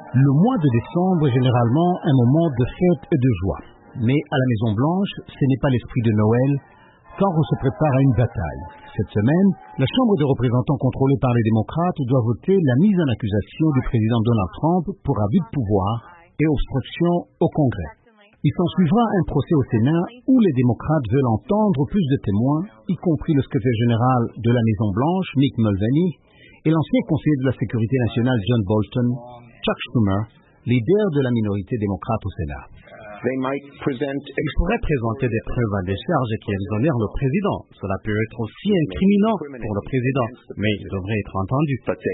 Le mois de décembre est généralement un moment de fête et de joie. Mais à la Maison-Blanche, ce n'est pas l'esprit de Noël, car on se prépare à une bataille. Cette semaine, la Chambre des représentants contrôlée par les démocrates doit voter la mise en accusation du président Donald Trump pour abus de pouvoir et obstruction au Congrès. Il s'en suivra un procès au Sénat où les démocrates veulent entendre plus de témoins, y compris le secrétaire général de la Maison-Blanche, Mick Mulvaney, et l'ancien conseiller de la Sécurité nationale John Bolton, Chuck Schumer, leader de la minorité démocrate au Sénat. Ils pourraient présenter des preuves à décharge qui exonèrent le président. Cela peut être aussi incriminant pour le président, mais il devrait être entendu.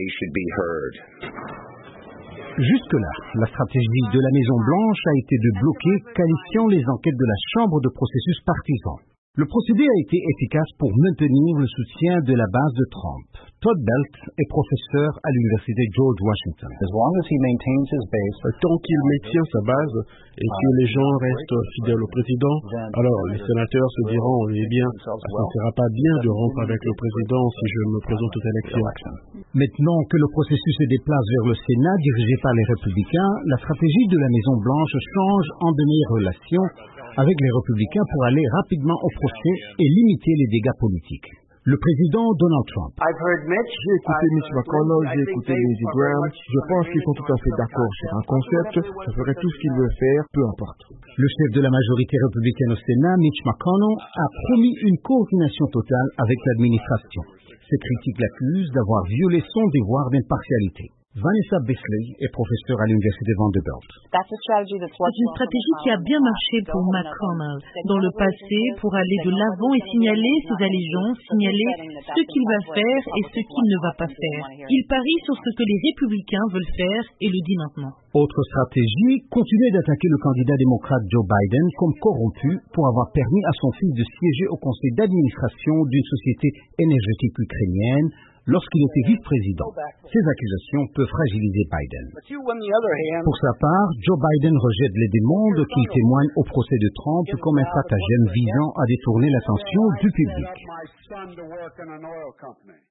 Jusque-là, la stratégie de la Maison-Blanche a été de bloquer, qualifiant les enquêtes de la Chambre de processus partisan. Le procédé a été efficace pour maintenir le soutien de la base de Trump. Todd Belt est professeur à l'Université George Washington. Tant qu'il maintient sa base et que les gens restent fidèles au président, alors les sénateurs se diront, eh bien, ça ne sera pas bien de rompre avec le président si je me présente aux élections. Maintenant que le processus se déplace vers le Sénat dirigé par les républicains, la stratégie de la Maison-Blanche change en de meilleures relations avec les républicains pour aller rapidement au procès et limiter les dégâts politiques. Le président Donald Trump. J'ai écouté Mitch McConnell, j'ai écouté Lindsey Graham. Je pense qu'ils sont tout à fait d'accord sur un concept. Je ferai tout ce qu'ils veulent faire, peu importe. Le chef de la majorité républicaine au Sénat, Mitch McConnell, a promis une coordination totale avec l'administration. Ses critiques l'accusent d'avoir violé son devoir d'impartialité. Vanessa Besley est professeure à l'Université Vanderbilt. C'est une stratégie qui a bien marché pour McConnell dans le passé pour aller de l'avant et signaler ses allégeances, signaler ce qu'il va faire et ce qu'il ne va pas faire. Il parie sur ce que les républicains veulent faire et le dit maintenant. Autre stratégie, continuer d'attaquer le candidat démocrate Joe Biden comme corrompu pour avoir permis à son fils de siéger au conseil d'administration d'une société énergétique ukrainienne lorsqu'il était vice-président. Ces accusations peuvent fragiliser Biden. Pour sa part, Joe Biden rejette les demandes qui témoignent au procès de Trump comme un stratagème visant à détourner l'attention du public.